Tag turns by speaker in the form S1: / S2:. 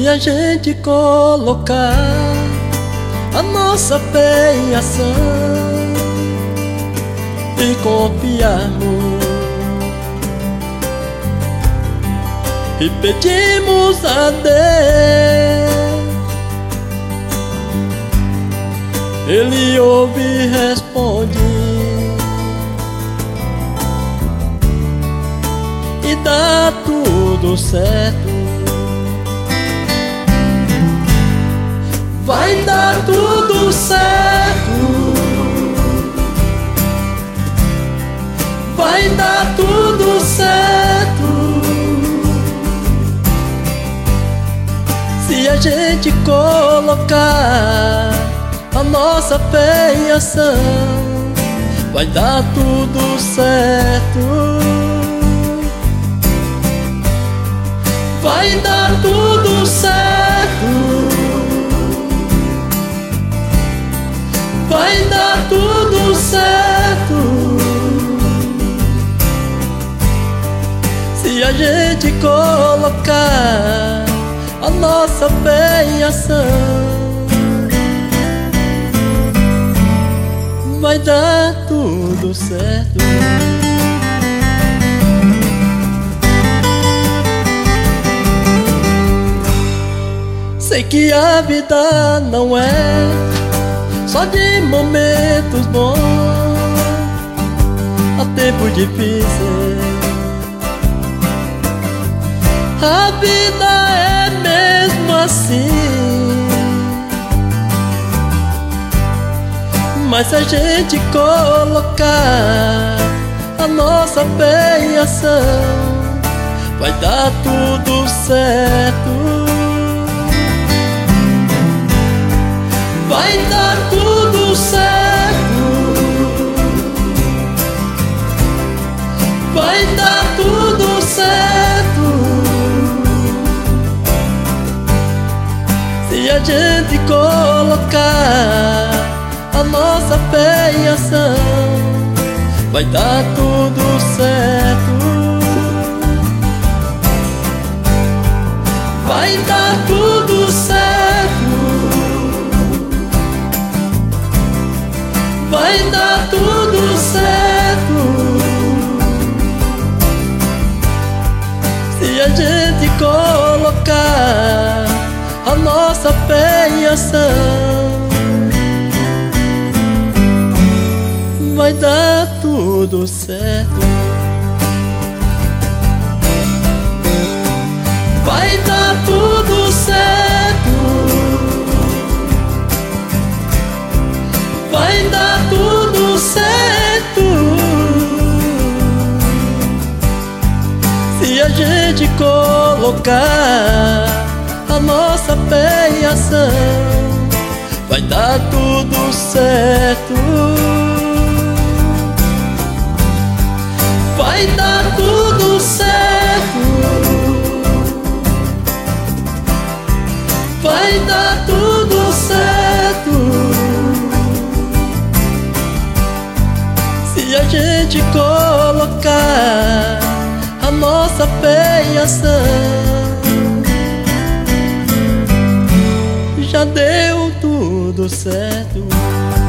S1: Se a gente colocar a nossa fé em ação e confiarmos e pedimos a Deus, Ele ouve e responde e dá tudo certo. Vai dar tudo certo. Vai dar tudo certo. Se a gente colocar a nossa fé em ação, vai dar tudo certo. Vai dar tudo certo. Vai dar tudo certo. Se a gente colocar a nossa fé em ação, vai dar tudo certo. Sei que a vida não é só de momentos bons, há tempos difíceis. A vida é mesmo assim. Mas se a gente colocar a nossa fé em ação, vai dar tudo certo. Vai dar tudo certo. Vai dar tudo certo. Se a gente colocar a nossa fé em ação, vai dar tudo certo. Vai dar tudo certo. Vai dar tudo certo. Se a gente colocar a nossa fé em ação, vai dar tudo certo. Vai dar tudo certo. Vai dar tudo certo. Se a gente colocar a nossa fé em ação, vai dar tudo certo. Vai dar tudo certo. Vai dar tudo certo. Se a gente colocar a nossa fé em ação, já deu tudo certo.